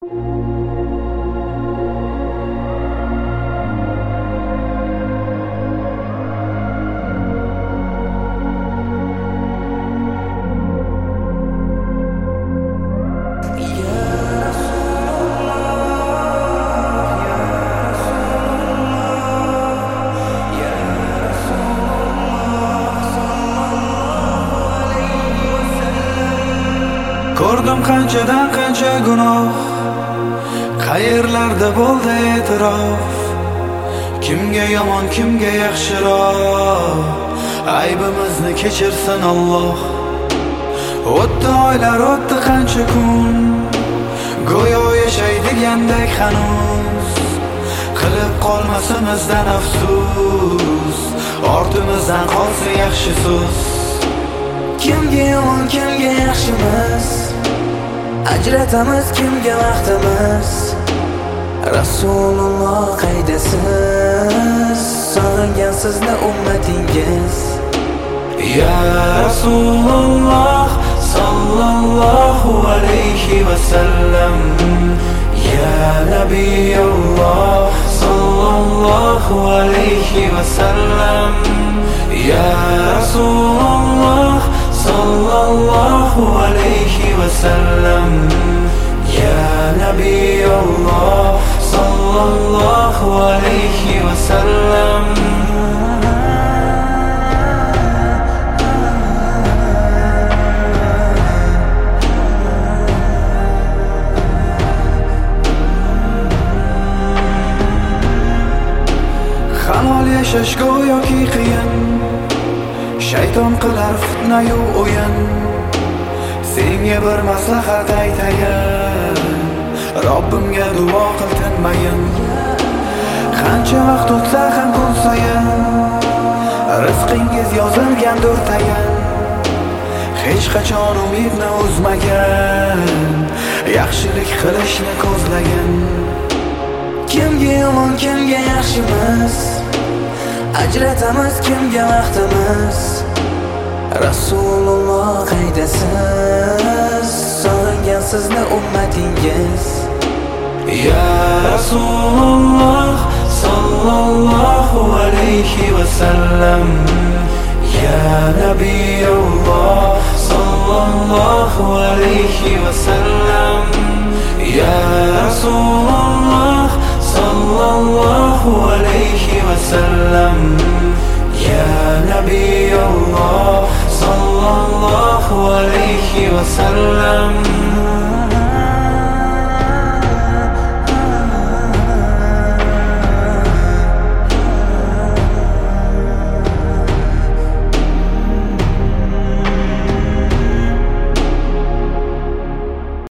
Ko'rdim qanchadan qancha gunoh, qayerlarda bo'ldi e'tirof. Kimga yomon, kimga yaxshiroq, aybimizni kechirsin Alloh. O'tdi oylar, o'tdi qancha kun, go'yo yashaydigandek hanuz. Qilib qolmasimizdan afsus, ortimizdan qolsa yaxshi so'z. Kimga yomon, kimga yaxshimiz, ajratamiz kimga vaqtimiz. Rasululloh qaydasiz, sog'ingan sizni ummatingiz. Ya Rasululloh sallallohu alayhi va sallam, ya Nabiyulloh sallallohu alayhi va sallam, ya Rasululloh sallallohu alayhi va sallam, ya Nabiyulloh sallallohu alayhi va sallam. Halol yashash go'yoki qiyin, shayton qilar fitna-yu o'yin. Senga bir maslahat aytayin, Robbimga duo qil tinmayin. Qancha vaqt o'tsa ham kun sayin, rizqingiz yozilgandir tayin. Hech qachon umidni uzmagan, yaxshilik qilishni ko'zlagan. Kimga yomon, kimga yaxshimiz, ajratamiz kimga vaqtimiz. Rasululloh qaydasiz, sog'ingan sizni ummatingiz. Ya Rasululloh sallallohu alayhi va sallam, ya Nabiyulloh sallallohu alayhi va sallam, ya Rasululloh sallallohu alayhi va sallam, ya Nabiyulloh sallallohu alayhi va sallam.